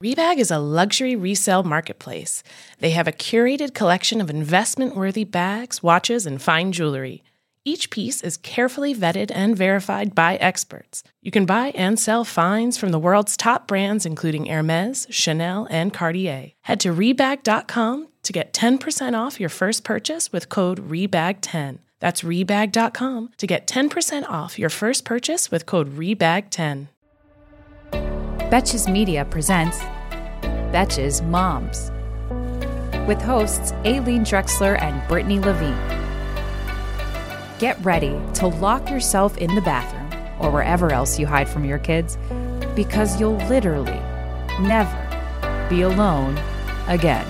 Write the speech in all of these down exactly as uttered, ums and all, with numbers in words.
Rebag is a luxury resale marketplace. They have a curated collection of investment-worthy bags, watches, and fine jewelry. Each piece is carefully vetted and verified by experts. You can buy and sell finds from the world's top brands, including Hermes, Chanel, and Cartier. Head to rebag dot com to get ten percent off your first purchase with code rebag ten. That's rebag dot com to get ten percent off your first purchase with code rebag ten. Betches Media presents Betches Moms with hosts Aileen Drexler and Brittany Levine. Get ready to lock yourself in the bathroom or wherever else you hide from your kids, because you'll literally never be alone again.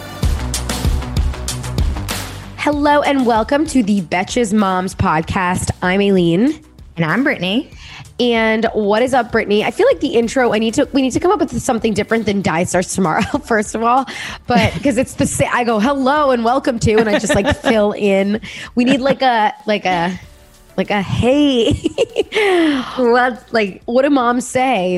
Hello and welcome to the Betches Moms podcast. I'm Aileen. And I'm Brittany. And what is up, Brittany? I feel like the intro, I need to, we need to come up with something different than Die Starts Tomorrow, first of all, but because it's the same, I go, hello and welcome to, and I just like fill in. We need like a, like a, like a, hey, what, like, what do moms say?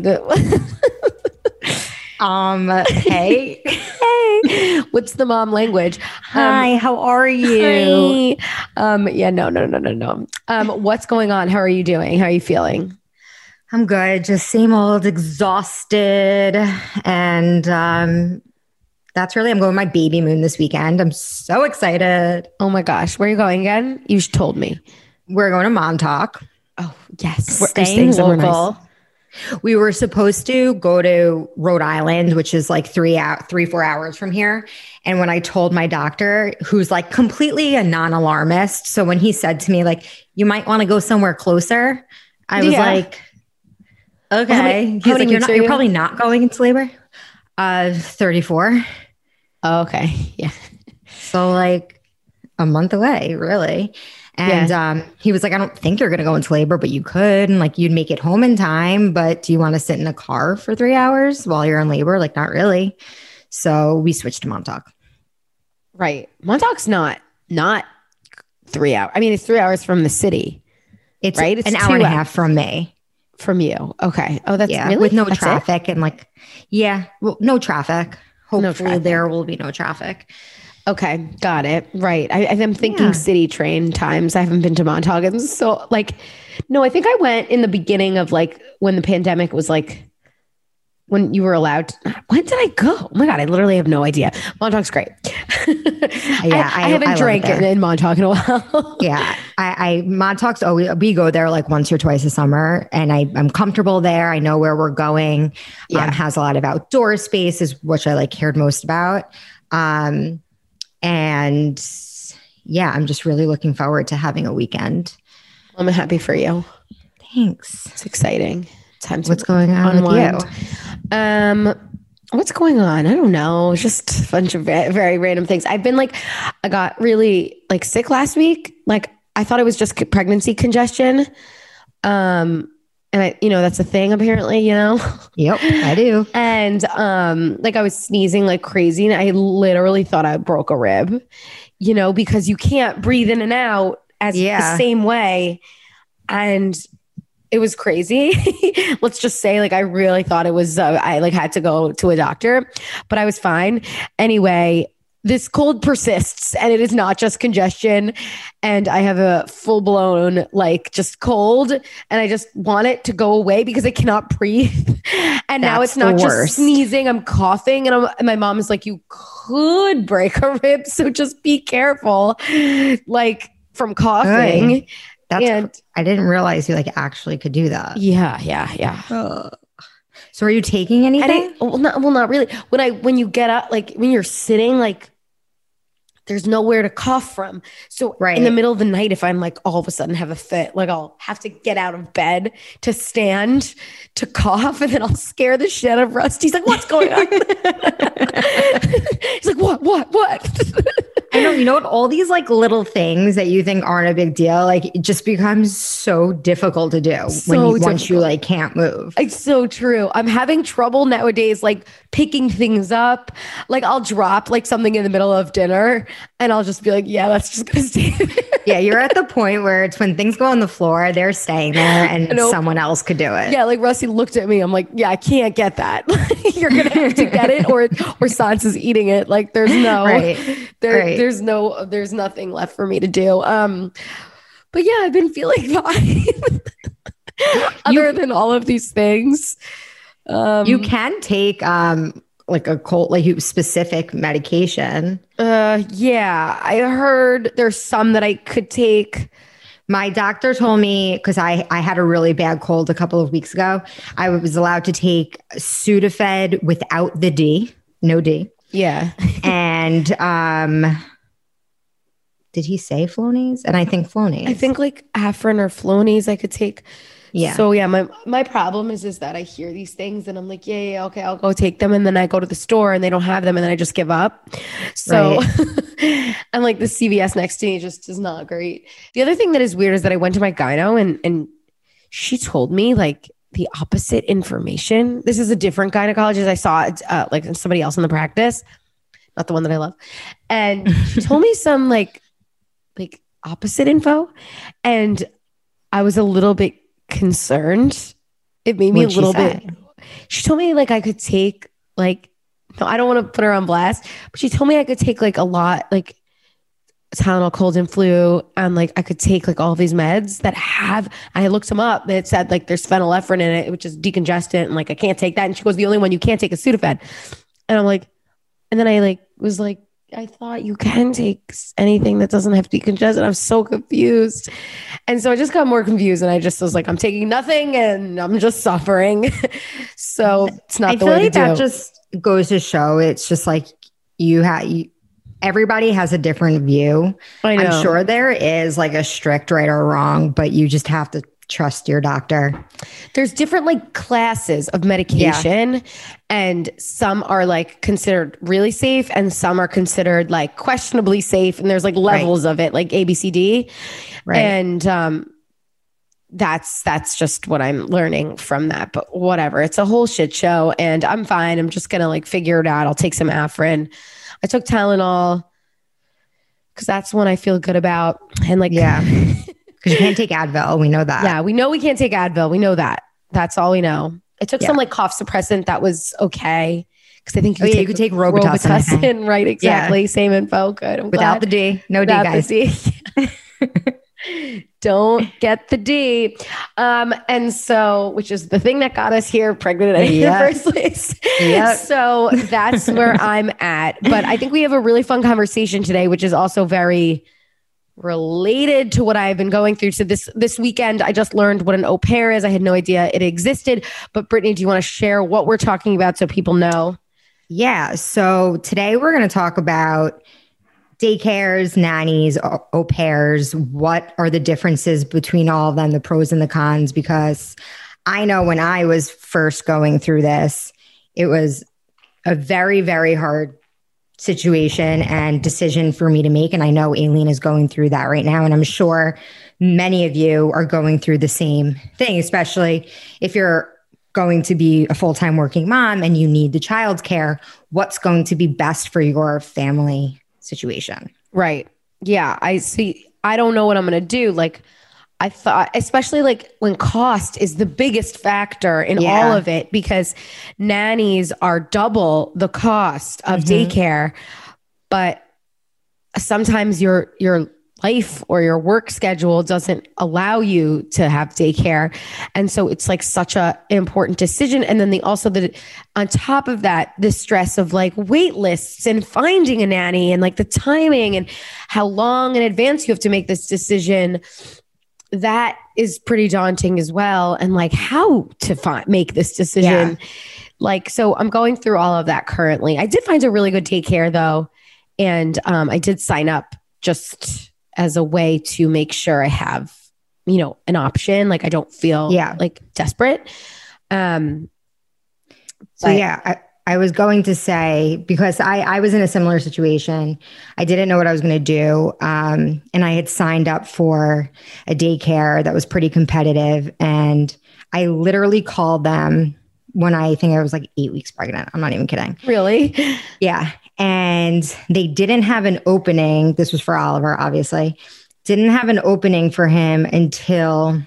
Um, hey, hey, what's the mom language? Hi, um, how are you? Hi. Um, yeah, no, no, no, no, no. Um, what's going on? How are you doing? How are you feeling? I'm good. Just same old, exhausted. And, um, that's really, I'm going my baby moon this weekend. I'm so excited. Oh my gosh. Where are you going again? You told me. We're going to Montauk. Oh, yes. We're staying local. Nice. We were supposed to go to Rhode Island, which is like three out, three, four hours from here. And when I told my doctor, who's like completely a non-alarmist, so when he said to me, like, you might want to go somewhere closer, I was yeah. like, okay. Well, how many, He's how like, you're, not, you're you? probably not going into labor. Uh, thirty-four. Oh, okay. Yeah. So like a month away, really. And yeah. um, he was like, I don't think you're going to go into labor, but you could. And like, you'd make it home in time. But do you want to sit in a car for three hours while you're in labor? Like, not really. So we switched to Montauk. Right. Montauk's not, not three hours. I mean, it's three hours from the city. It's right. It's an hour and a half from me. From you. Okay. Oh, that's yeah, really? With no that's traffic it? and like, yeah, well, no traffic. Hopefully no traffic. There will be no traffic. Okay. Got it. Right. I, I'm thinking yeah. city train times. I haven't been to Montauk. And so like, no, I think I went in the beginning of like when the pandemic was like, when you were allowed to, when did I go? Oh my God, I literally have no idea. Montauk's great. yeah, I, I haven't I drank it in Montauk in a while. yeah, I, I Montauk's always, we go there like once or twice a summer, and I, I'm comfortable there. I know where we're going. Yeah, um, has a lot of outdoor spaces, which I like cared most about. Um, and yeah, I'm just really looking forward to having a weekend. I'm happy for you. Thanks. It's exciting. Time to What's going on unwind. with you? Um, what's going on? I don't know. Just a bunch of very, very random things. I've been like, I got really like sick last week. Like I thought it was just pregnancy congestion. Um, and I, you know, that's a thing apparently, you know? Yep, I do. And, um, like I was sneezing like crazy and I literally thought I broke a rib, you know, because you can't breathe in and out as yeah. the same way. And it was crazy. Let's just say like, I really thought it was, uh, I like had to go to a doctor, but I was fine. Anyway, this cold persists and it is not just congestion. And I have a full blown, like just cold and I just want it to go away because I cannot breathe. And That's now it's not just sneezing. I'm coughing and, I'm, and my mom is like, you could break a rib. So just be careful, like from coughing. Good. That's, and, I didn't realize you like actually could do that. Yeah, yeah, yeah. Uh, so are you taking anything? I, well, not, well, not really. When I, when you get up, like when you're sitting, like there's nowhere to cough from. So right. in the middle of the night, if I'm like all of a sudden have a fit, like I'll have to get out of bed to stand to cough, and then I'll scare the shit out of Rusty. He's like, what's going on? He's like, what, what, what? I know, you know what? All these like little things that you think aren't a big deal, like it just becomes so difficult to do so when you, once you like can't move. It's so true. I'm having trouble nowadays, like picking things up. Like I'll drop like something in the middle of dinner and I'll just be like, yeah, that's just going to stay there. Yeah, you're at the point where it's when things go on the floor, they're staying there and nope. someone else could do it. Yeah, like Rusty looked at me. I'm like, yeah, I can't get that. You're going to have to get it or or Sans is eating it. Like there's no, right. there, right. there's no, there's nothing left for me to do. Um, But yeah, I've been feeling fine other you, than all of these things. Um, you can take um, like a cold, like specific medication. Uh, yeah, I heard there's some that I could take. My doctor told me, because I, I had a really bad cold a couple of weeks ago, I was allowed to take Sudafed without the D, no D. Yeah. and um, did he say Flonase? And I think Flonase. I think like Afrin or Flonase I could take. Yeah. So yeah, my my problem is is that I hear these things and I'm like, yeah, yeah, okay, I'll go take them. And then I go to the store and they don't have them and then I just give up. So right. And like the C V S next to me just is not great. The other thing that is weird is that I went to my gyno and and she told me like the opposite information. This is a different gynecologist. I saw it uh, like somebody else in the practice, not the one that I love. And she told me some like like opposite info. And I was a little bit concerned. It made me What'd a little bit. She told me like I could take like, no, I don't want to put her on blast, but she told me I could take like a lot, like Tylenol, cold and flu. And like, I could take like all of these meds that have, I looked them up. It said like there's phenylephrine in it, which is decongestant. And like, I can't take that. And she goes, the only one you can't take is Sudafed. And I'm like, and then I like was like, I thought you can take anything that doesn't have decongestant. I'm so confused. And so I just got more confused and I just was like, I'm taking nothing and I'm just suffering. So it's not I the feel way like to that do. just goes to show it's just like you have, you, everybody has a different view. I know. I'm sure there is like a strict right or wrong, but you just have to trust your doctor. There's different like classes of medication yeah. and some are like considered really safe and some are considered like questionably safe. And there's like levels right. of it, like A, B, C, D. Right. And um, that's, that's just what I'm learning from that, but whatever. It's a whole shit show and I'm fine. I'm just going to like figure it out. I'll take some Afrin. I took Tylenol because that's one I feel good about. And like, yeah. Because you can't take Advil. We know that. Yeah, we know we can't take Advil. We know that. That's all we know. I took yeah. some like cough suppressant that was okay. Because I think you, oh, could, yeah, take you could take Robitussin. Robitussin right, exactly. Yeah. Same info. Good. I'm Without glad. the D. No D, guys. The D. Don't get the D. Um, and so, which is the thing that got us here pregnant in yep. the first place. Yep. So that's where I'm at. But I think we have a really fun conversation today, which is also very related to what I've been going through. So this this weekend, I just learned what an au pair is. I had no idea it existed. But Brittany, do you want to share what we're talking about so people know? Yeah. So today we're going to talk about daycares, nannies, au pairs. What are the differences between all of them, the pros and the cons? Because I know when I was first going through this, it was a very, very hard situation and decision for me to make. And I know Aileen is going through that right now. And I'm sure many of you are going through the same thing, especially if you're going to be a full-time working mom and you need the childcare. What's going to be best for your family situation? Right. Yeah. I see. I don't know what I'm going to do. Like, I thought, especially like when cost is the biggest factor in yeah. all of it, because nannies are double the cost of mm-hmm. daycare, but sometimes your, your life or your work schedule doesn't allow you to have daycare. And so it's like such a important decision. And then the, also the, on top of that, the stress of like wait lists and finding a nanny and like the timing and how long in advance you have to make this decision. That is pretty daunting as well. And like how to find, make this decision. Yeah. Like, so I'm going through all of that currently. I did find a really good daycare though. And um, I did sign up just as a way to make sure I have, you know, an option. Like I don't feel yeah. like desperate. Um, so but- yeah, I, I was going to say, because I, I was in a similar situation. I didn't know what I was going to do. Um, and I had signed up for a daycare that was pretty competitive. And I literally called them when I think I was like eight weeks pregnant. I'm not even kidding. Really? Yeah. And they didn't have an opening. This was for Oliver, obviously. Didn't have an opening for him until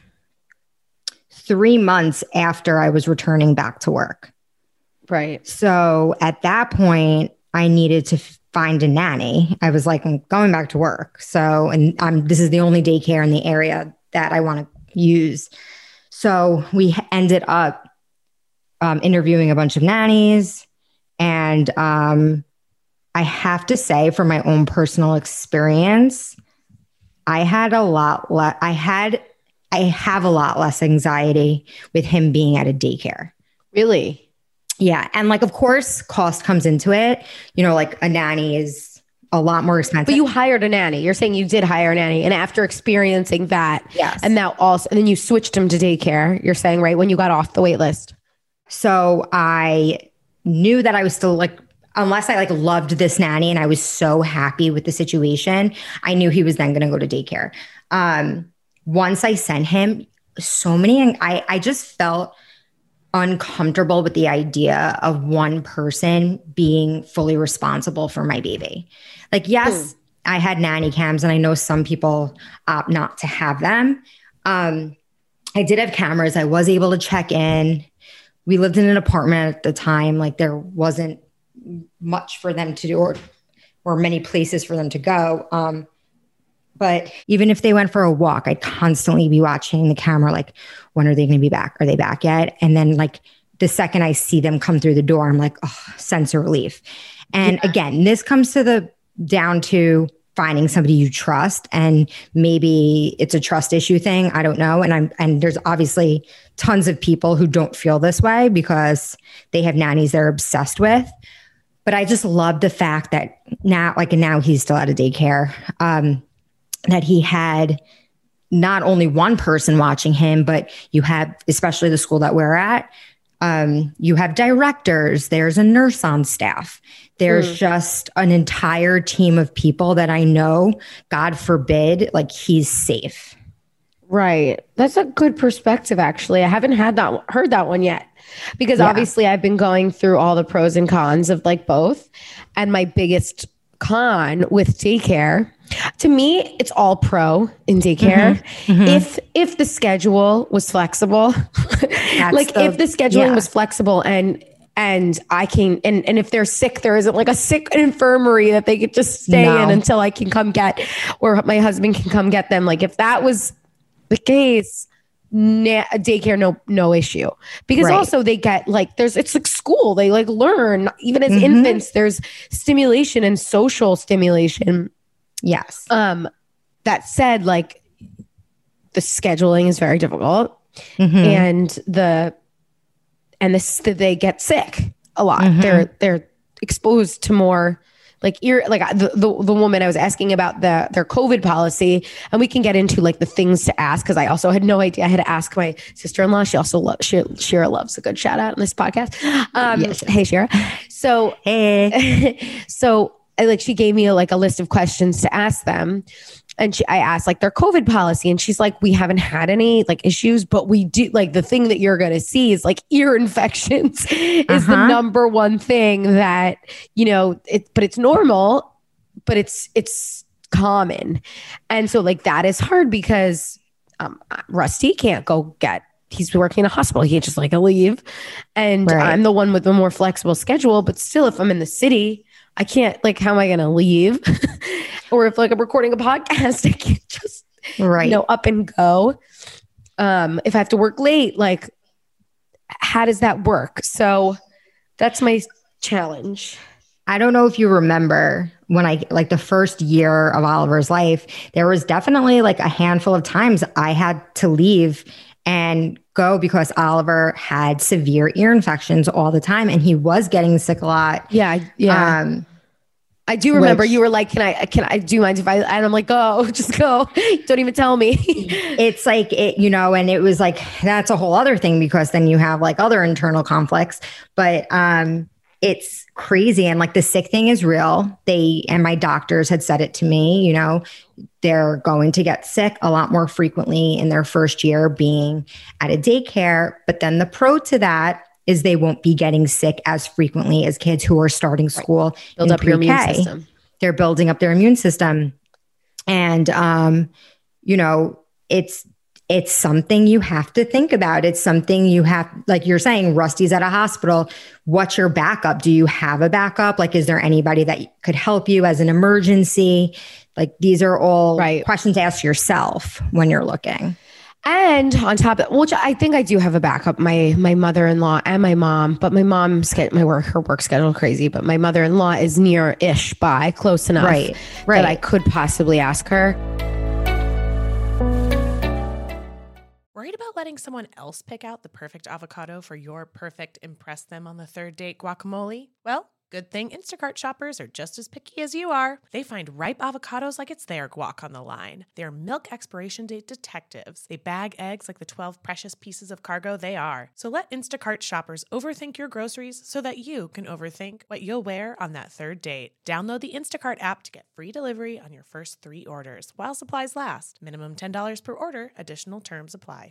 three months after I was returning back to work. Right. So at that point, I needed to find a nanny. I was like, I'm going back to work. So, and I'm, this is the only daycare in the area that I want to use. So we ended up um, interviewing a bunch of nannies. And um, I have to say, from my own personal experience, I had a lot less, I had, I have a lot less anxiety with him being at a daycare. Really? Yeah. And like, of course, cost comes into it. You know, like a nanny is a lot more expensive. But you hired a nanny. You're saying you did hire a nanny. And after experiencing that, yes. And now also, and then you switched him to daycare, you're saying, right? When you got off the wait list. So I knew that I was still like, unless I like loved this nanny and I was so happy with the situation, I knew he was then going to go to daycare. Um, once I sent him, so many, I, I just felt uncomfortable with the idea of one person being fully responsible for my baby. Like, yes, mm. I had nanny cams and I know some people opt not to have them. Um, I did have cameras. I was able to check in. We lived in an apartment at the time. Like there wasn't much for them to do or, or many places for them to go. Um, But even if they went for a walk, I'd constantly be watching the camera, like, when are they going to be back? Are they back yet? And then like the second I see them come through the door, I'm like, oh, sense of relief. And yeah. Again, this comes to the down to finding somebody you trust. And maybe it's a trust issue thing. I don't know. And I'm, and there's obviously tons of people who don't feel this way because they have nannies they're obsessed with. But I just love the fact that now, like now he's still at a daycare, um, that he had not only one person watching him, but you have, especially the school that we're at, um, you have directors, there's a nurse on staff. There's mm. just an entire team of people that I know, God forbid, like he's safe. Right. That's a good perspective, actually. I haven't had that, heard that one yet, because yeah. obviously I've been going through all the pros and cons of like both. And my biggest con with daycare, to me, it's all pro in daycare. Mm-hmm. Mm-hmm. If if the schedule was flexible, like the, if the scheduling yeah. was flexible and and I can and and if they're sick, there isn't like a sick infirmary that they could just stay no. in until I can come get, or my husband can come get them. Like if that was the case, na- daycare, no no issue. Because right. also they get like there's it's like school. They like learn even as mm-hmm. infants. There's stimulation and social stimulation. Yes. Um, that said, like the scheduling is very difficult, mm-hmm. and the and this that they get sick a lot. Mm-hmm. They're they're exposed to more like ear like the, the the woman I was asking about the their COVID policy, and we can get into like the things to ask because I also had no idea. I had to ask my sister-in-law. She also loves Shira, Shira loves a good shout out on this podcast. Um, yes. Hey Shira. So hey, so. Like she gave me a, like a list of questions to ask them. And she, I asked like their COVID policy and she's like, we haven't had any like issues, but we do like the thing that you're going to see is like ear infections is uh-huh. the number one thing that, you know, it, but it's normal, but it's, it's common. And so like, that is hard because um, Rusty can't go get, he's working in a hospital. He can't just like leave. And right. I'm the one with the more flexible schedule, but still if I'm in the city, I can't, like, how am I going to leave? Or if like I'm recording a podcast, I can't just, right. you know, up and go. Um, if I have to work late, like, how does that work? So that's my challenge. I don't know if you remember when I, like the first year of Oliver's life, there was definitely like a handful of times I had to leave and go because Oliver had severe ear infections all the time and he was getting sick a lot. Yeah. Yeah. Um, I do remember which, you were like, can I, can I do you mind if I, and I'm like, go, just go. Don't even tell me. It's like, it, you know, and it was like, that's a whole other thing because then you have like other internal conflicts, but um, it's crazy. And like the sick thing is real. They, and my doctors had said it to me, you know, they're going to get sick a lot more frequently in their first year being at a daycare. But then the pro to that is they won't be getting sick as frequently as kids who are starting school. Right. Build up your immune system. They're building up their immune system. And, um, you know, it's, it's something you have to think about. It's something you have, like you're saying, Rusty's at a hospital. What's your backup? Do you have a backup? Like, is there anybody that could help you as an emergency? Like, these are all right. questions to ask yourself when you're looking. And on top of which I think I do have a backup, my my mother-in-law and my mom, but my mom's get my work, her work schedule crazy, but my mother-in-law is near-ish by, close enough right, right. that I could possibly ask her. Worried about letting someone else pick out the perfect avocado for your perfect impress them on the third date guacamole? Well, good thing Instacart shoppers are just as picky as you are. They find ripe avocados like it's their guac on the line. They're milk expiration date detectives. They bag eggs like the twelve precious pieces of cargo they are. So let Instacart shoppers overthink your groceries so that you can overthink what you'll wear on that third date. Download the Instacart app to get free delivery on your first three orders while supplies last. Minimum ten dollars per order. Additional terms apply.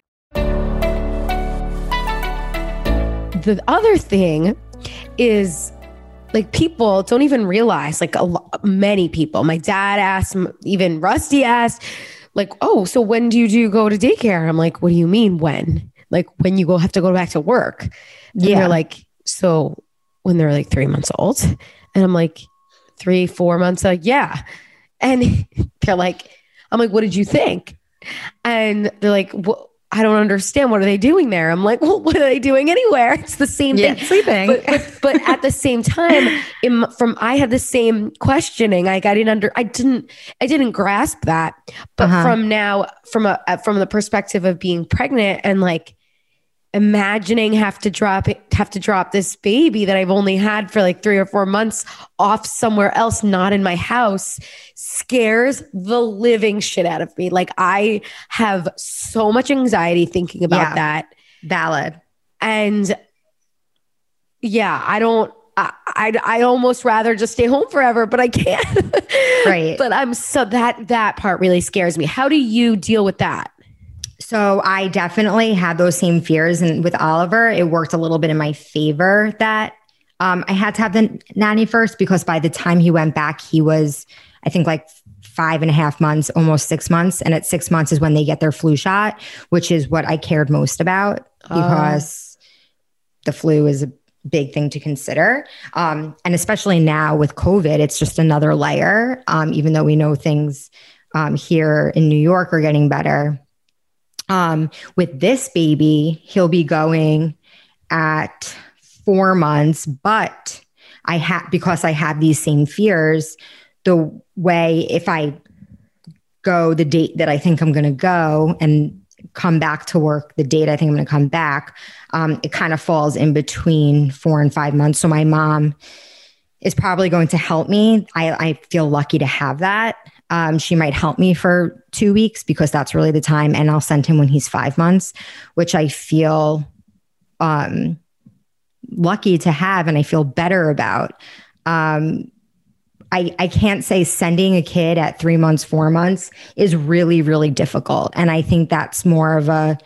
The other thing is, like, people don't even realize, like a lo- many people, my dad asked, even Rusty asked, like, oh, so when do you do go to daycare? I'm like, what do you mean when? Like, when you go have to go back to work? And yeah. they're like, so when they're like three months old? And I'm like, three, four months? Like, yeah. And they're like, I'm like, what did you think? And they're like, well, I don't understand. What are they doing there? I'm like, well, what are they doing anywhere? It's the same yeah, thing. Sleeping. But, but, but at the same time, in, from I had the same questioning. Like I didn't under, I didn't, I didn't grasp that. But uh-huh. from now, from a from the perspective of being pregnant and like imagining have to drop it, have to drop this baby that I've only had for like three or four months off somewhere else, not in my house, scares the living shit out of me. Like I have so much anxiety thinking about yeah, that. Valid. And yeah, I don't, I, I'd, I'd almost rather just stay home forever, but I can't. Right. But I'm so that, that part really scares me. How do you deal with that? So I definitely had those same fears. And with Oliver, it worked a little bit in my favor that um, I had to have the nanny first, because by the time he went back, he was, I think, like five and a half months, almost six months. And at six months is when they get their flu shot, which is what I cared most about, because oh. the flu is a big thing to consider. Um, and especially now with COVID, it's just another layer. Um, even though we know things um, here in New York are getting better. Um, with this baby, he'll be going at four months, but I have, because I have these same fears, the way, if I go the date that I think I'm going to go and come back to work, the date I think I'm going to come back, um, it kind of falls in between four and five months. So my mom is probably going to help me. I, I feel lucky to have that. Um, she might help me for two weeks because that's really the time. And I'll send him when he's five months, which I feel um, lucky to have. And I feel better about. Um, I, I can't say sending a kid at three months, four months is really, really difficult. And I think that's more of a,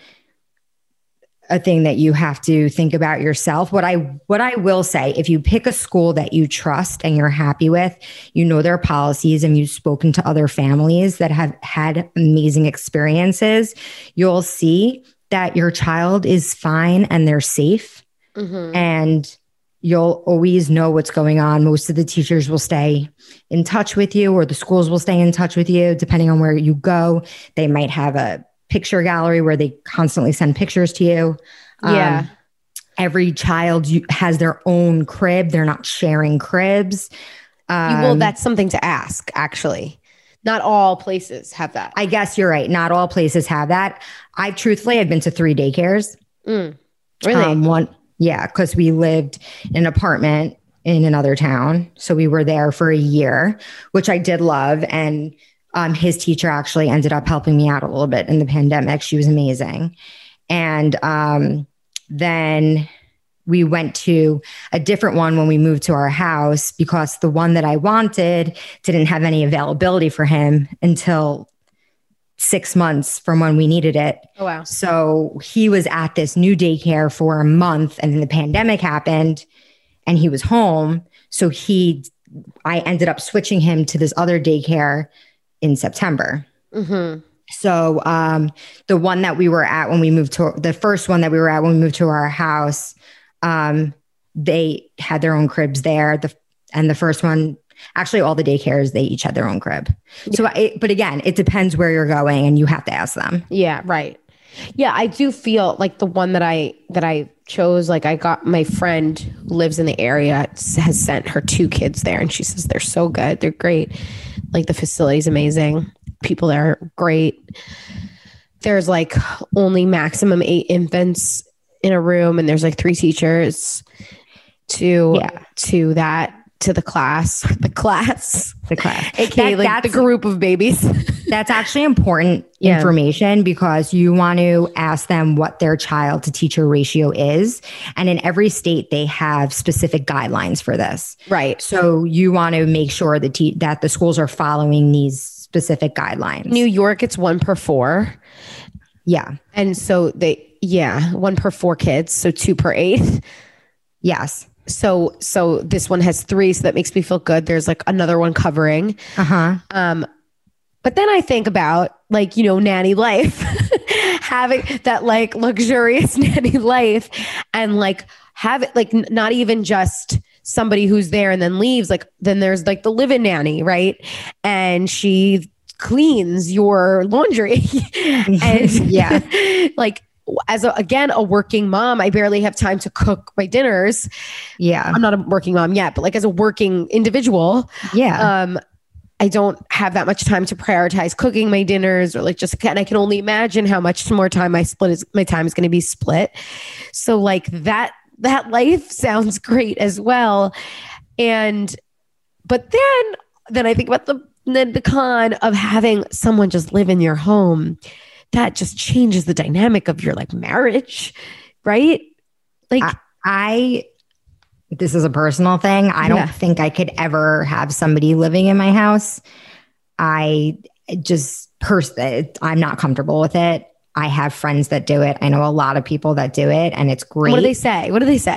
a thing that you have to think about yourself. What I, what I will say, if you pick a school that you trust and you're happy with, you know their policies, and you've spoken to other families that have had amazing experiences, you'll see that your child is fine and they're safe. Mm-hmm. And you'll always know what's going on. Most of the teachers will stay in touch with you, or the schools will stay in touch with you, depending on where you go. They might have a picture gallery where they constantly send pictures to you. Yeah. Um, every child has their own crib. They're not sharing cribs. Um, well, that's something to ask, actually. Not all places have that. I guess you're right. Not all places have that. I truthfully, I've been to three daycares. Mm, really? Um, one, yeah, because we lived in an apartment in another town. So we were there for a year, which I did love. And Um, his teacher actually ended up helping me out a little bit in the pandemic. She was amazing. And um, then we went to a different one when we moved to our house, because the one that I wanted didn't have any availability for him until six months from when we needed it. Oh, wow. So he was at this new daycare for a month, and then the pandemic happened and he was home. So he, I ended up switching him to this other daycare in September. Mm-hmm. So um, the one that we were at when we moved to, the first one that we were at when we moved to our house, um, they had their own cribs there. The And the first one, actually all the daycares, they each had their own crib. Yeah. So, it, but again, it depends where you're going and you have to ask them. Yeah, right. Yeah, I do feel like the one that I that I chose, like I got my friend who lives in the area has sent her two kids there, and she says they're so good. They're great. Like the facility's amazing. People there are great. There's like only maximum eight infants in a room, and there's like three teachers to yeah. to that to the class, the class, the class, aka that, like the group of babies. That's actually important yeah. information, because you want to ask them what their child to teacher ratio is. And in every state, they have specific guidelines for this. Right. So you want to make sure that, te- that the schools are following these specific guidelines. New York, it's one per four. Yeah. And so they, yeah, one per four kids. So two per eight. Yes. So, so this one has three. So that makes me feel good. There's like another one covering. Uh-huh. Um, but then I think about like, you know, nanny life, having that like luxurious nanny life, and like have it like n- not even just somebody who's there and then leaves. Like then there's like the live-in nanny, right? And she cleans your laundry. And yeah, like as a, again, a working mom, I barely have time to cook my dinners. Yeah. I'm not a working mom yet, but like as a working individual, yeah. Um, I don't have that much time to prioritize cooking my dinners, or like just, and I can only imagine how much more time my split is, my time is going to be split. So like that, that life sounds great as well. And, but then, then I think about the, then the con of having someone just live in your home. That just changes the dynamic of your like marriage, right? Like I, I this is a personal thing. I don't yeah. think I could ever have somebody living in my house. I just personally, I'm not comfortable with it. I have friends that do it. I know a lot of people that do it, and it's great. What do they say? What do they say?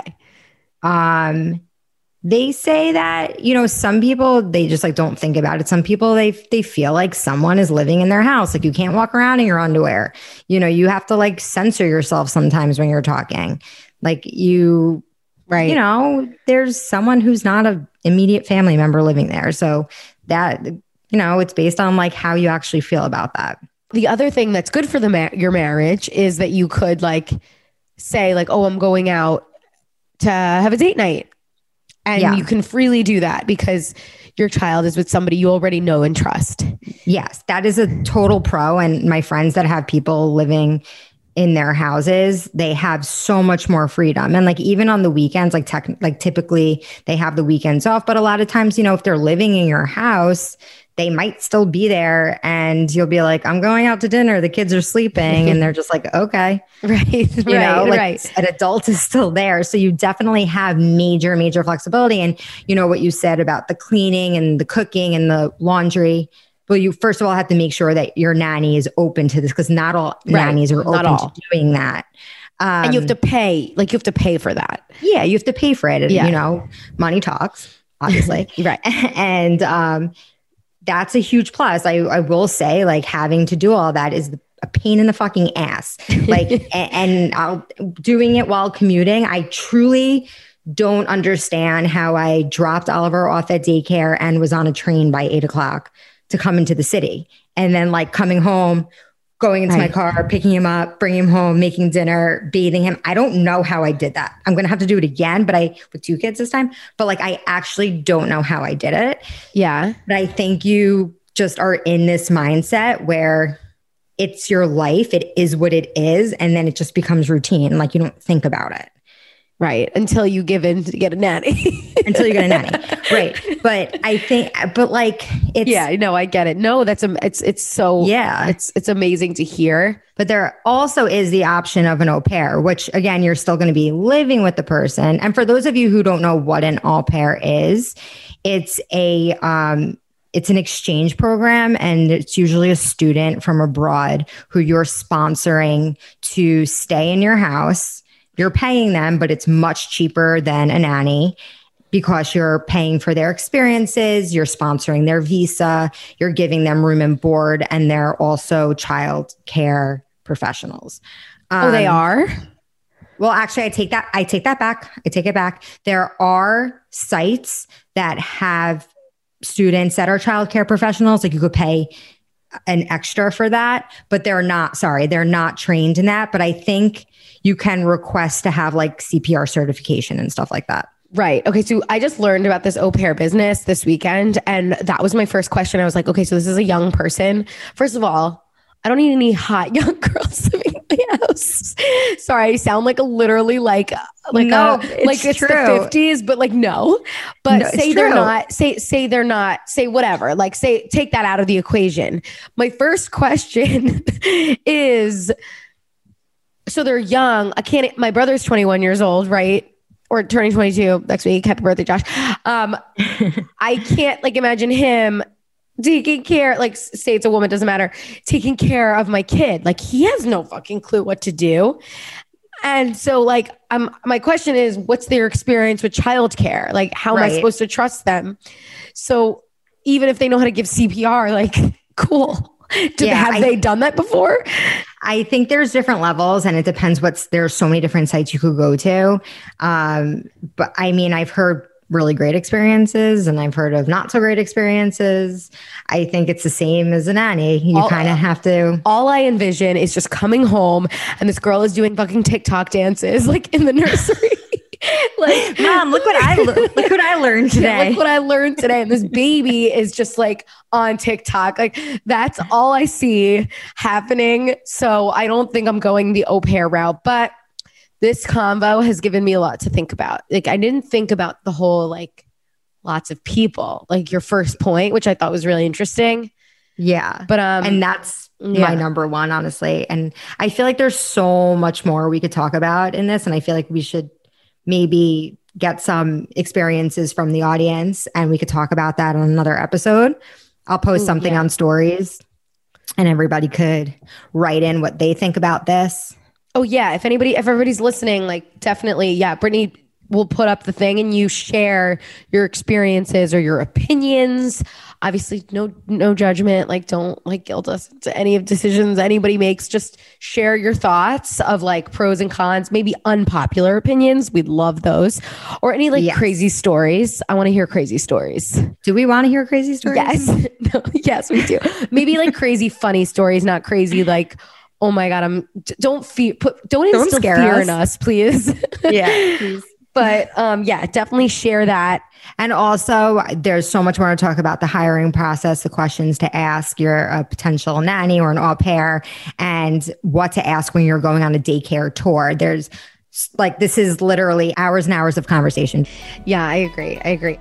Um, they say that, you know, some people, they just like don't think about it. Some people, they they feel like someone is living in their house. Like you can't walk around in your underwear. You know, you have to like censor yourself sometimes when you're talking. Like you, right. you know, there's someone who's not an immediate family member living there. So that, you know, it's based on like how you actually feel about that. The other thing that's good for the ma- your marriage is that you could like say like, oh, I'm going out to have a date night. And yeah. you can freely do that because your child is with somebody you already know and trust. Yes, that is a total pro. And my friends that have people living in their houses, they have so much more freedom. And like even on the weekends, like tech, like typically they have the weekends off. But a lot of times, you know, if they're living in your house, they might still be there, and you'll be like, I'm going out to dinner. The kids are sleeping. And they're just like, okay. Right. You right, know, like right. an adult is still there. So you definitely have major, major flexibility. And you know what you said about the cleaning and the cooking and the laundry. Well, you first of all have to make sure that your nanny is open to this, because not all right. nannies are open to doing that. Um, and you have to pay, like you have to pay for that. Yeah, you have to pay for it. And, yeah. you know, money talks, obviously. Right. And, um, that's a huge plus. I, I will say, like, having to do all that is a pain in the fucking ass. Like, and, and I'll, doing it while commuting, I truly don't understand how I dropped Oliver off at daycare and was on a train by eight o'clock to come into the city. And then like coming home, going into right. my car, picking him up, bringing him home, making dinner, bathing him. I don't know how I did that. I'm going to have to do it again, but I, with two kids this time, but like, I actually don't know how I did it. Yeah. But I think you just are in this mindset where it's your life. It is what it is. And then it just becomes routine. Like you don't think about it. Right. Until you give in to get a nanny. Until you get a nanny. Right. But I think, but like, it's. Yeah, no, I get it. No, that's, a, it's, it's so, yeah, it's, it's amazing to hear. But there also is the option of an au pair, which again, you're still going to be living with the person. And for those of you who don't know what an au pair is, it's a, um, it's an exchange program, and it's usually a student from abroad who you're sponsoring to stay in your house. You're paying them, but it's much cheaper than a nanny because you're paying for their experiences, you're sponsoring their visa, you're giving them room and board, and they're also child care professionals. Um, oh, they are? Well, actually, I take that. I take that back. I take it back. There are sites that have students that are childcare professionals. Like you could pay an extra for that, but they're not, sorry, they're not trained in that. But I think you can request to have like C P R certification and stuff like that. Right. Okay. So I just learned about this au pair business this weekend. And that was my first question. I was like, okay, so this is a young person. First of all, I don't need any hot young girls living in my house. Sorry, I sound like a literally like like no, a, it's like it's true. the fifties, but like no. But no, say they're not, say say they're not, say whatever. Like say take that out of the equation. My first question is, so they're young. I can't. My brother's twenty-one years old, right? Or turning twenty-two next week. Happy birthday, Josh. Um, I can't like imagine him taking care, like say it's a woman, doesn't matter, taking care of my kid. Like he has no fucking clue what to do. And so like, um, my question is, what's their experience with childcare? Like, how right. am I supposed to trust them? So even if they know how to give C P R, like, cool. Do, yeah, have I, they done that before? I think there's different levels, and it depends what's, there's so many different sites you could go to. Um, but I mean, I've heard really great experiences and I've heard of not so great experiences. I think it's the same as a nanny. You kind of have to. All I envision is just coming home and this girl is doing fucking TikTok dances like in the nursery. Like, Mom, look what I look what I learned today. Yeah, look what I learned today. And this baby is just like on TikTok. Like that's all I see happening. So I don't think I'm going the au pair route, but this convo has given me a lot to think about. Like I didn't think about the whole, like lots of people, like your first point, which I thought was really interesting. Yeah. But, um, and that's yeah. my number one, honestly. And I feel like there's so much more we could talk about in this. And I feel like we should maybe get some experiences from the audience and we could talk about that on another episode. I'll post Ooh, something yeah. on stories and everybody could write in what they think about this. Oh yeah. If anybody, if everybody's listening, like definitely. Yeah. Brittany will put up the thing and you share your experiences or your opinions. Obviously no, no judgment. Like don't like guilt us to any of decisions anybody makes. Just share your thoughts of like pros and cons, maybe unpopular opinions. We'd love those, or any like yes. crazy stories. I want to hear crazy stories. Do we want to hear crazy stories? Yes. No, yes, we do. Maybe like crazy, funny stories, not crazy. Like, oh my God, I'm don't fear, put, don't, don't instill fear us. in us, please. Yeah. Please. But um, yeah, definitely share that. And also there's so much more to talk about the hiring process, the questions to ask your a potential nanny or an au pair, and what to ask when you're going on a daycare tour. There's like, this is literally hours and hours of conversation. Yeah, I agree. I agree.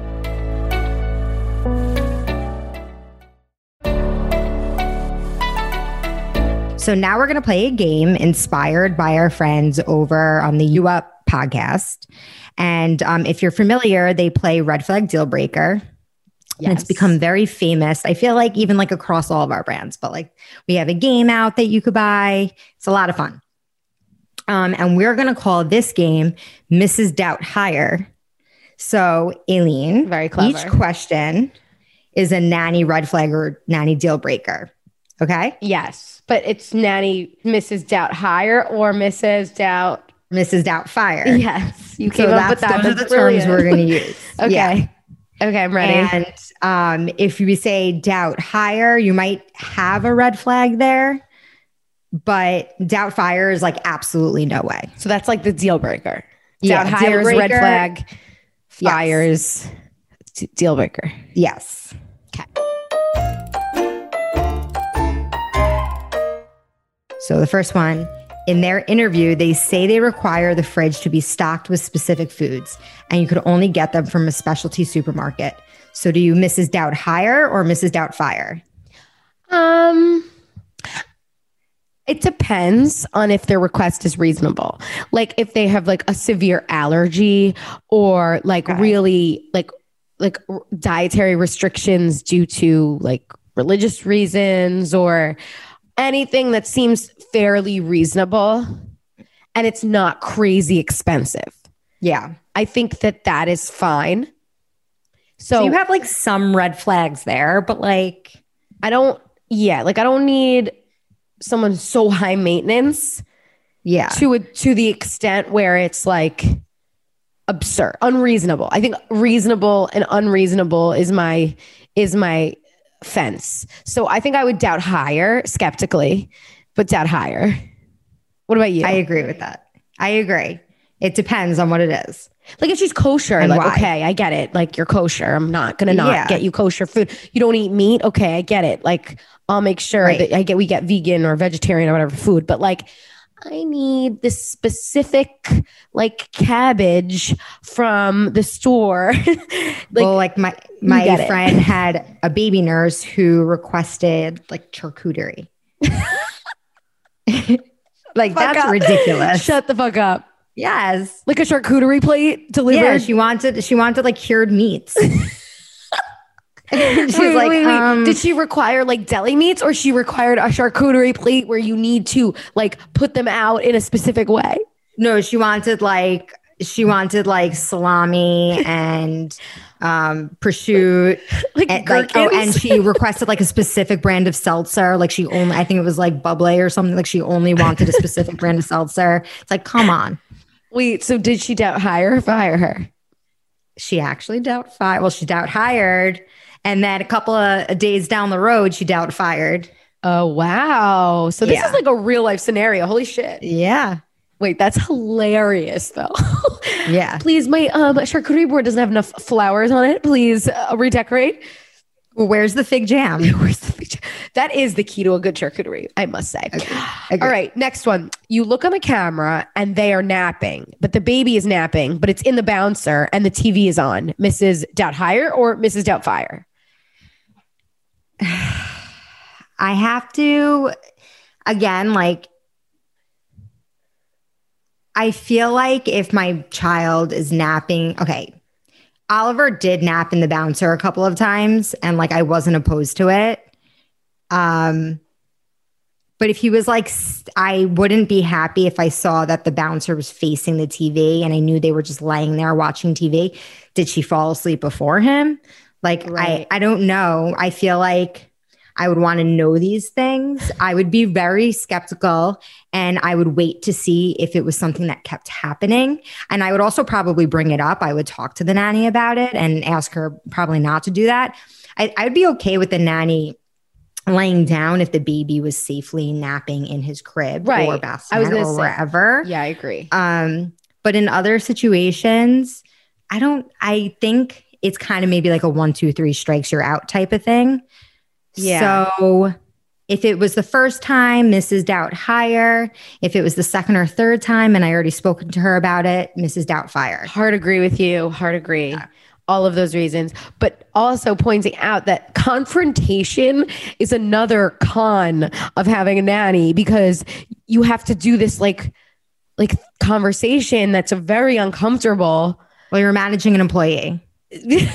So now we're going to play a game inspired by our friends over on the U Up podcast. And um, if you're familiar, they play Red Flag Deal Breaker. Yes. And it's become very famous. I feel like even like across all of our brands, but like we have a game out that you could buy. It's a lot of fun. Um, and we're going to call this game Missus Doubt Hire. So Aileen, very clever. Each question is a nanny red flag or nanny deal breaker. Okay? Yes. But it's nanny Missus Doubt Hire or Missus Doubt Missus Doubt Fire. Yes. You came so up with that. Those That's are the brilliant. terms we're going to use. Okay. Yeah. Okay, I'm ready. And um, if you say doubt hire, you might have a red flag there, but doubt fire is like absolutely no way. So that's like the deal breaker. Yeah, doubt hire is red flag. Fires yes. deal breaker. Yes. Okay. So the first one, in their interview, they say they require the fridge to be stocked with specific foods, and you could only get them from a specialty supermarket. So do you Missus Doubt hire or Missus Doubt fire? Um, it depends on if their request is reasonable. Like if they have like a severe allergy or like okay. really like like r- dietary restrictions due to like religious reasons or anything that seems fairly reasonable and it's not crazy expensive. Yeah. I think that that is fine. So, so you have like some red flags there, but like, I don't, yeah, like I don't need someone so high maintenance. Yeah. To a, to the extent where it's like absurd, unreasonable. I think reasonable and unreasonable is my, is my fence. So I think I would doubt higher skeptically, but doubt higher. What about you? I agree with that. I agree. It depends on what it is. Like if she's kosher, and like, why. okay, I get it. Like you're kosher. I'm not going to not Yeah. get you kosher food. You don't eat meat. Okay. I get it. Like I'll make sure Right. that I get, we get vegan or vegetarian or whatever food, but like I need this specific like cabbage from the store. like, well, like my, my friend had a baby nurse who requested like charcuterie. Like that's up. ridiculous. Shut the fuck up. Yes. Like a charcuterie plate delivered. Yeah, she wanted she wanted like cured meats. She's wait, like, wait, wait. Um, Did she require like deli meats or she required a charcuterie plate where you need to like put them out in a specific way? No, she wanted like she wanted like salami and um prosciutto like, and, like oh, and she requested like a specific brand of seltzer. Like she only I think it was like bubbly or something. Like she only wanted a specific brand of seltzer. It's like, come on. Wait, so did she doubt hire or fire her? She actually doubt fired. Well, she doubt hired. And then a couple of days down the road, she doubt fired. Oh, wow. So this Yeah. is like a real life scenario. Holy shit. Yeah. Wait, that's hilarious though. Yeah. Please, my um, charcuterie board doesn't have enough flowers on it. Please uh, redecorate. Where's the fig jam? Where's the fig jam? That is the key to a good charcuterie, I must say. Agreed. All Agreed. right, next one. You look on the camera and they are napping, but the baby is napping, but it's in the bouncer and the T V is on. Missus Doubtfire or Missus Doubtfire? I have to, again, like, I feel like if my child is napping, okay, Oliver did nap in the bouncer a couple of times and like I wasn't opposed to it. Um, but if he was like, I wouldn't be happy if I saw that the bouncer was facing the T V and I knew they were just laying there watching T V. Did she fall asleep before him? Like, Right. I, I don't know. I feel like I would want to know these things. I would be very skeptical and I would wait to see if it was something that kept happening. And I would also probably bring it up. I would talk to the nanny about it and ask her probably not to do that. I, I'd be okay with the nanny laying down if the baby was safely napping in his crib Right. or I was bassinet gonna or say. wherever. Yeah, I agree. Um, but in other situations, I don't, I think it's kind of maybe like a one, two, three strikes, you're out type of thing. Yeah. So if it was the first time, Missus Doubtfire. If it was the second or third time and I already spoken to her about it, Missus Doubtfire. Hard agree with you. Hard agree. Yeah. All of those reasons, but also pointing out that confrontation is another con of having a nanny because you have to do this like, like conversation that's a very uncomfortable. Well, you're managing an employee. Yeah.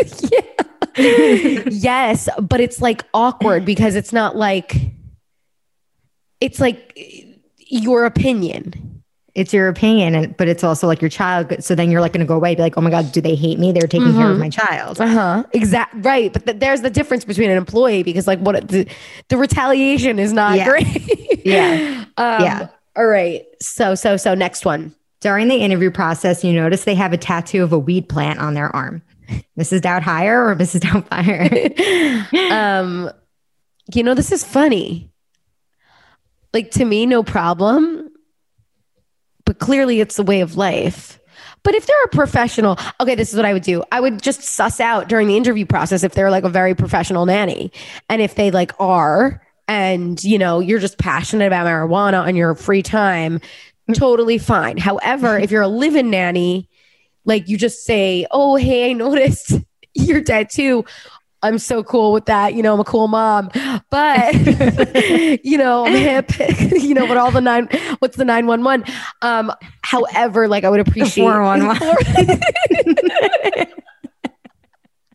Yes, but it's like awkward because it's not like, it's like your opinion. It's your opinion, and but it's also like your child. So then you're like going to go away, be like, oh my God, do they hate me? They're taking mm-hmm. care of my child. Uh-huh. Exactly. Right. But th- there's the difference between an employee because like what the, the retaliation is not yeah. great. yeah. Um, yeah. All right. So, so, so next one. During the interview process, you notice they have a tattoo of a weed plant on their arm. Missus Doubtfire or Missus Doubtfire? um, you know, this is funny. Like to me, no problem. But clearly it's the way of life. But if they're a professional, okay, this is what I would do. I would just suss out during the interview process if they're like a very professional nanny. And if they like are, and you know, you're just passionate about marijuana on your free time, totally fine. However, if you're a live-in nanny, like you just say, oh, hey, I noticed your tattoo. I'm so cool with that. You know, I'm a cool mom, but you know, I'm hip, you know, but all the nine, what's the nine one one? Um, however, like I would appreciate four one one.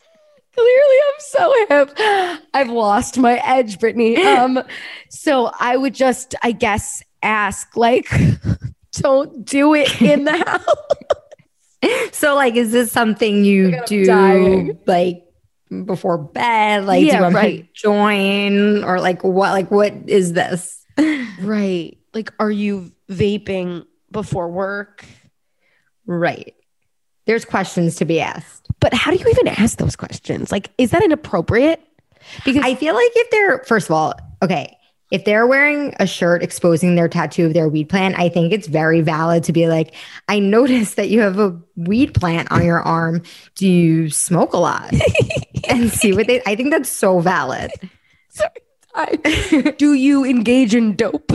so hip. I've lost my edge, Brittany. Um, so I would just, I guess, ask, like, don't do it in the house. So, like, is this something you do, dying. like, before bed? Like, yeah, do you want right. to join? Or, like, what, like, what is this? Right. Like, are you vaping before work? Right. There's questions to be asked. But how do you even ask those questions? Like, is that inappropriate? Because I feel like if they're, first of all, okay, if they're wearing a shirt exposing their tattoo of their weed plant, I think it's very valid to be like, I noticed that you have a weed plant on your arm. Do you smoke a lot? And see what they, I think that's so valid. Sorry. I, do you engage in dope?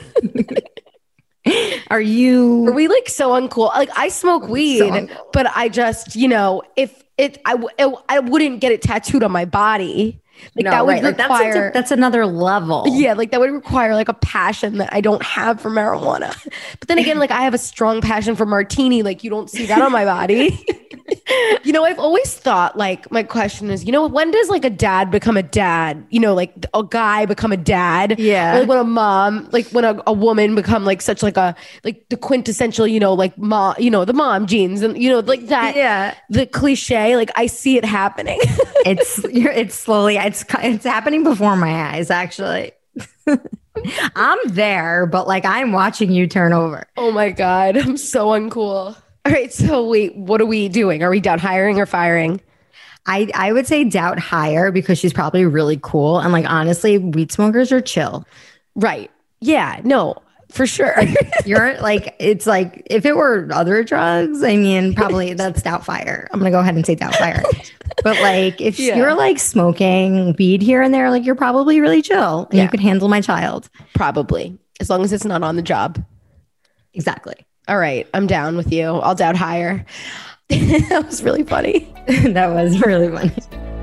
Are you? Are we like so uncool? Like I smoke weed, so but I just, you know, if it, I, it, I wouldn't get it tattooed on my body. Like no, that would right. require. Like that's, a, that's another level. Yeah, like that would require like a passion that I don't have for marijuana. But then again, like I have a strong passion for martini. Like you don't see that on my body. You know, I've always thought, like, my question is, you know, when does like a dad become a dad? You know, like a guy become a dad? Yeah. Or, like when a mom, like when a, a woman become like such like a, like the quintessential, you know, like mom, you know, the mom genes and, you know, like that. Yeah. The cliche, like I see it happening. it's, it's slowly, it's, it's happening before my eyes, actually. I'm there, but like I'm watching you turn over. Oh my God. I'm so uncool. All right. So wait, what are we doing? Are we down hiring or firing? I, I would say doubt hire because she's probably really cool. And like, honestly, weed smokers are chill. Right. Yeah, no, for sure. Like, you're like, it's like, if it were other drugs, I mean, probably that's doubt fire. I'm going to go ahead and say doubt fire. But like, if yeah. you're like smoking weed here and there, like you're probably really chill and yeah. you could handle my child. Probably. As long as it's not on the job. Exactly. All right. I'm down with you. I'll doubt hire. That was really funny. That was really funny.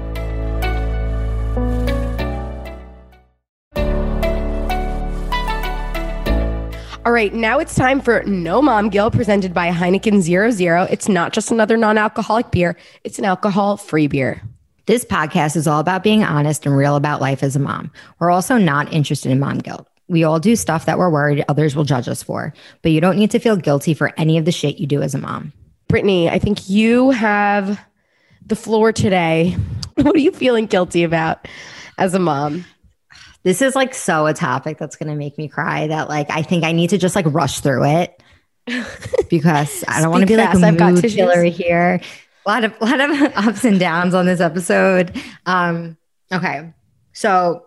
All right, now it's time for No Mom Guilt, presented by Heineken Zero Zero. It's not just another non-alcoholic beer. It's an alcohol-free beer. This podcast is all about being honest and real about life as a mom. We're also not interested in mom guilt. We all do stuff that we're worried others will judge us for, but you don't need to feel guilty for any of the shit you do as a mom. Brittany, I think you have the floor today. What are you feeling guilty about as a mom? This is like so a topic that's going to make me cry that like, I think I need to just like rush through it because I don't want to be fast. like a mood killer here. A lot of, a lot of ups and downs on this episode. Um, okay. So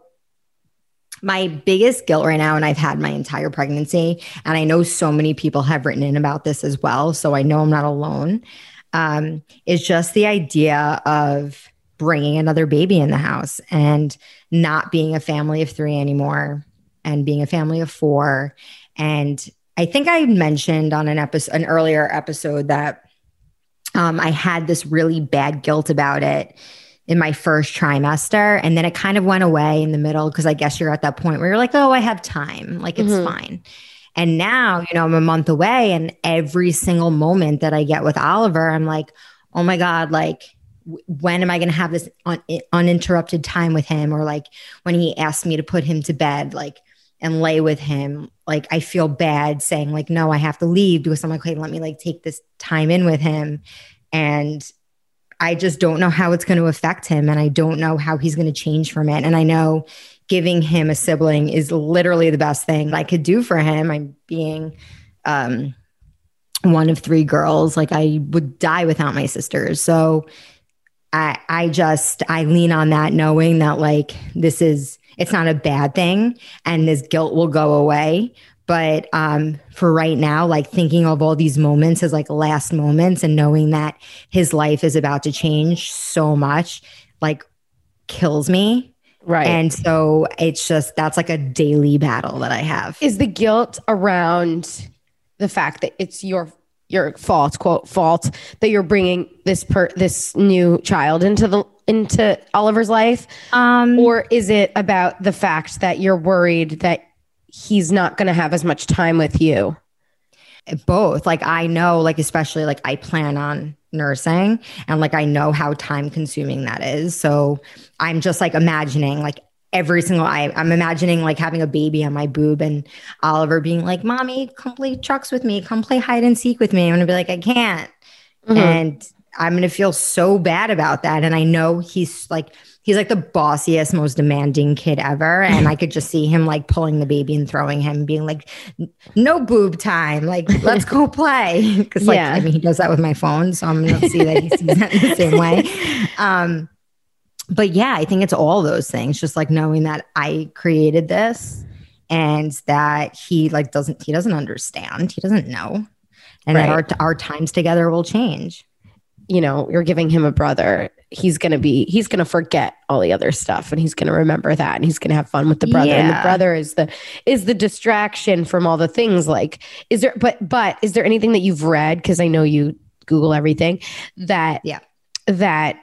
my biggest guilt right now, and I've had my entire pregnancy, and I know so many people have written in about this as well, so I know I'm not alone, um, is just the idea of bringing another baby in the house and not being a family of three anymore and being a family of four. And I think I mentioned on an episode, an earlier episode that um, I had this really bad guilt about it in my first trimester. And then it kind of went away in the middle because I guess you're at that point where you're like, oh, I have time. Like it's mm-hmm. fine. And now, you know, I'm a month away and every single moment that I get with Oliver, I'm like, oh my God, like, when am I going to have this un- uninterrupted time with him? Or like when he asked me to put him to bed, like, and lay with him, like, I feel bad saying like, no, I have to leave because I'm like, okay, let me like take this time in with him. And I just don't know how it's going to affect him. And I don't know how he's going to change from it. And I know giving him a sibling is literally the best thing I could do for him. I'm being, um, one of three girls. Like I would die without my sisters. So I, I just, I lean on that knowing that like, this is, it's not a bad thing and this guilt will go away. But um, for right now, like thinking of all these moments as like last moments and knowing that his life is about to change so much, like kills me. Right. And so it's just, that's like a daily battle that I have. Is the guilt around the fact that it's your your fault, quote, fault, that you're bringing this per this new child into the into Oliver's life? Um, or is it about the fact that you're worried that he's not going to have as much time with you? Both. Like, I know, like, especially like I plan on nursing. And like, I know how time consuming that is. So I'm just like imagining like every single, I, I'm imagining like having a baby on my boob and Oliver being like, mommy, come play trucks with me. Come play hide and seek with me. I'm going to be like, I can't. Mm-hmm. And I'm going to feel so bad about that. And I know he's like, he's like the bossiest, most demanding kid ever. And I could just see him like pulling the baby and throwing him, being like, no boob time. Like, let's go play. Cause like, yeah. I mean, he does that with my phone. So I'm going to see that he sees that in the same way. Um, but yeah, I think it's all those things, just like knowing that I created this and that he like doesn't, he doesn't understand. He doesn't know. And right. that our, our times together will change. You know, you're giving him a brother. He's going to be, he's going to forget all the other stuff and he's going to remember that and he's going to have fun with the brother. Yeah. And the brother is the, is the distraction from all the things like, is there, but, but is there anything that you've read? Cause I know you Google everything that, yeah, that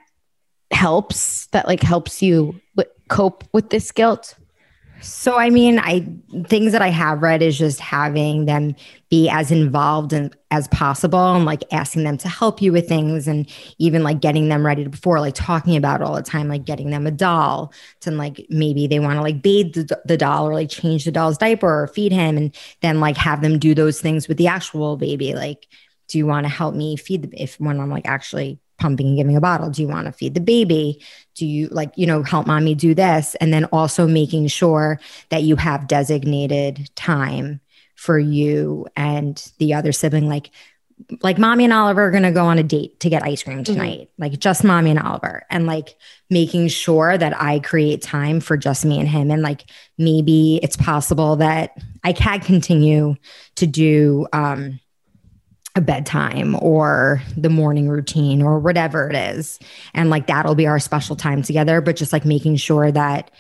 helps, that like helps you w- cope with this guilt. So, I mean, I things that I have read is just having them be as involved in, as possible and like asking them to help you with things and even like getting them ready before, like talking about it all the time, like getting them a doll to like maybe they want to like bathe the, the doll or like change the doll's diaper or feed him and then like have them do those things with the actual baby. Like, do you want to help me feed the if when I'm like actually pumping and giving a bottle? Do you want to feed the baby? Do you like, you know, help mommy do this? And then also making sure that you have designated time for you and the other sibling. Like, like mommy and Oliver are going to go on a date to get ice cream tonight. Mm-hmm. Like just mommy and Oliver, and like making sure that I create time for just me and him. And like, maybe it's possible that I can continue to do, um, a bedtime or the morning routine or whatever it is. And like, that'll be our special time together, but just like making sure that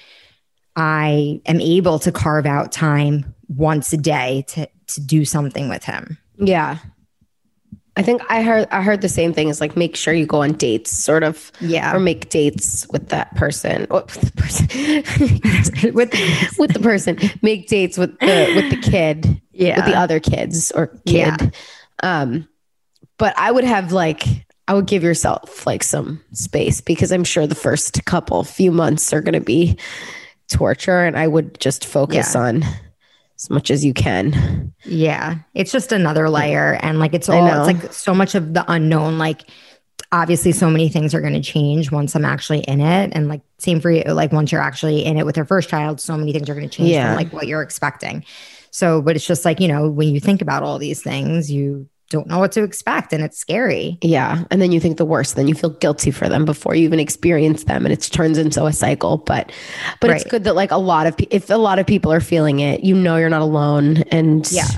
I am able to carve out time once a day to, to do something with him. Yeah. I think I heard, I heard the same thing as like, make sure you go on dates sort of, yeah, or make dates with that person, or with the person, with, the, with the person, make dates with the, with the kid, yeah, with the other kids or kid. Yeah. Um, but I would have like, I would give yourself like some space because I'm sure the first couple few months are going to be torture and I would just focus yeah. on as much as you can. Yeah. It's just another layer. And like, it's all, it's like so much of the unknown, like obviously so many things are going to change once I'm actually in it. And like, same for you, like once you're actually in it with your first child, so many things are going to change yeah. from like what you're expecting. So, but it's just like, you know, when you think about all these things, you don't know what to expect and it's scary. Yeah. And then you think the worst, then you feel guilty for them before you even experience them. And it turns into a cycle, but, but right. it's good that like a lot of, pe- if a lot of people are feeling it, you know, you're not alone. And yeah,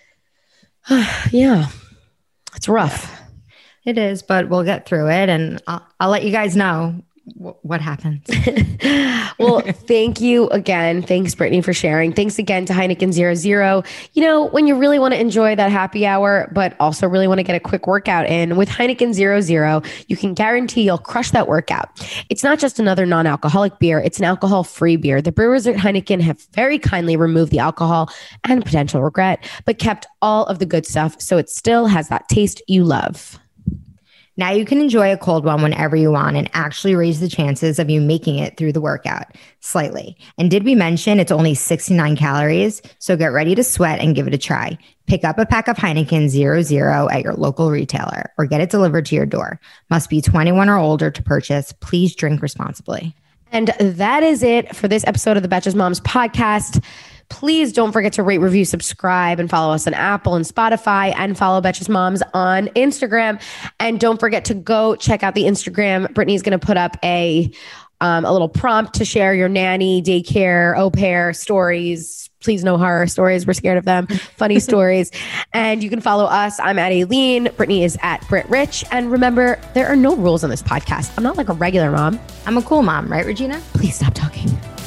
yeah, it's rough. It is, but we'll get through it. And I'll, I'll let you guys know what happens. Well, thank you again. Thanks, Brittany, for sharing. Thanks again to Heineken Zero Zero. You know, when you really want to enjoy that happy hour, but also really want to get a quick workout in, with Heineken Zero Zero, you can guarantee you'll crush that workout. It's not just another non-alcoholic beer. It's an alcohol-free beer. The brewers at Heineken have very kindly removed the alcohol and potential regret, but kept all of the good stuff so it still has that taste you love. Now you can enjoy a cold one whenever you want and actually raise the chances of you making it through the workout slightly. And did we mention it's only sixty-nine calories? So get ready to sweat and give it a try. Pick up a pack of Heineken Zero Zero at your local retailer or get it delivered to your door. Must be twenty-one or older to purchase. Please drink responsibly. And that is it for this episode of the Betches Moms podcast. Please don't forget to rate, review, subscribe, and follow us on Apple and Spotify, and follow Betches Moms on Instagram. And don't forget to go check out the Instagram. Brittany's going to put up a um, a little prompt to share your nanny, daycare, au pair stories. Please no horror stories. We're scared of them. Funny stories. And you can follow us. I'm at Aileen. Brittany is at Brit Rich. And remember, there are no rules on this podcast. I'm not like a regular mom. I'm a cool mom, right, Regina? Please stop talking.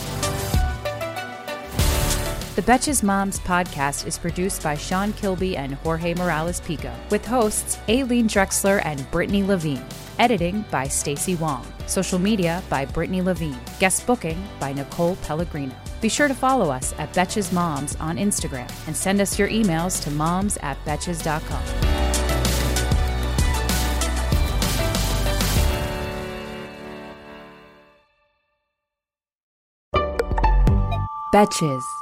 The Betches Moms podcast is produced by Sean Kilby and Jorge Morales-Pico, with hosts Aileen Drexler and Brittany Levine. Editing by Stacey Wong. Social media by Brittany Levine. Guest booking by Nicole Pellegrino. Be sure to follow us at Betches Moms on Instagram and send us your emails to moms at betches dot com. Betches.